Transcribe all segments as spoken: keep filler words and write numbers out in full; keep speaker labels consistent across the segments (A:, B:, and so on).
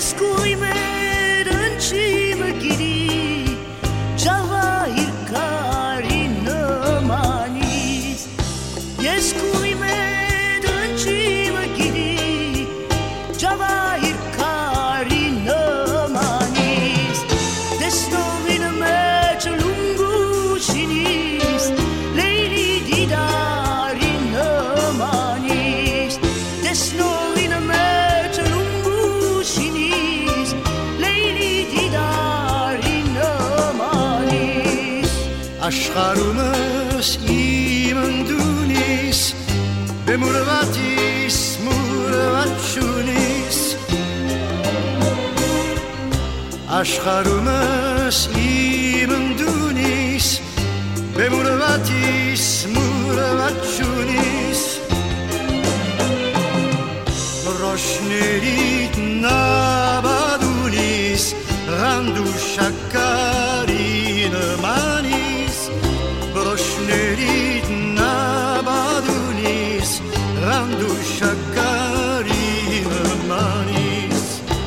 A: Escuime dăncimă ghiri, Javair carină manis. Escuime dăncimă ghiri, Javair carină manis. Desnovin mece lungu shinis, Leili didarină manis. Desnovin mece lungu shinis, Leili didarină manis.
B: Աշխարհումս իմ ընդունիս, բեմուրվատիս մուրվատ չունիս. Աշխարհումս իմ ընդունիս, բեմուրվատիս մուրվատ չունիս. Ռոշներիտ նաբադունիս, Ռանդու շակարինը մանիս. Ռոշներիտ նաբադունիս, Ռանդու շակարինը մանիս.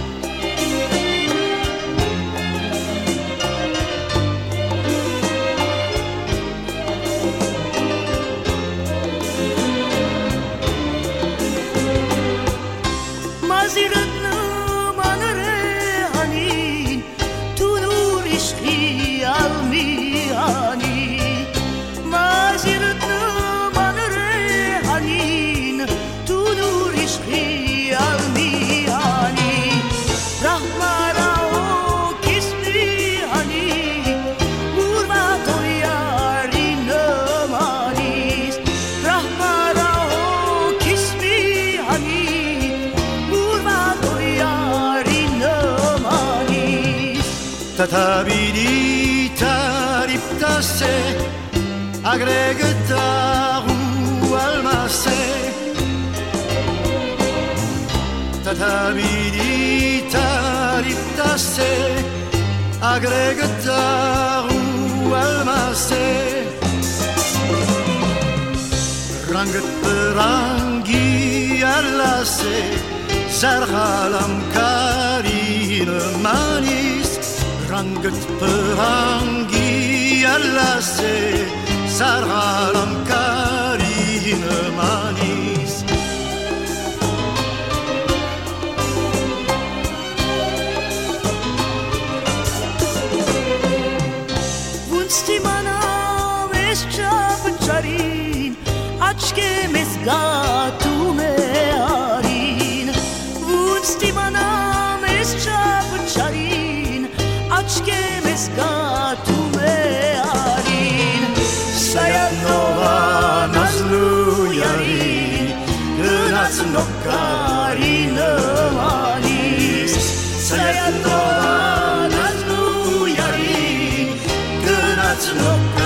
A: Maziratnı manere hanin, Tunur işki almihani. Maziratnı manere hanin, Tunur işki almihani. Rahmara o kismi hani, Murvat o yarine manis. Rahmara o kismi hani, Murvat o yarine manis.
B: Tatabidi tariptase, Agregataru almase. Tatabidi tariptase, Agregataru almase. Rangat perangi alase, Sarhalam karine manis. Rangat perangi alase, Sarhalam karine manis.
A: Vunsti manam eschap charin, Achke mesgatu me arin. Vunsti manam eschap charin, Achke mesgatu me arin. Sayanova nazlu yari, Gınac nokkarine manis. Sayanova nazlu yari, Gınac nokkarine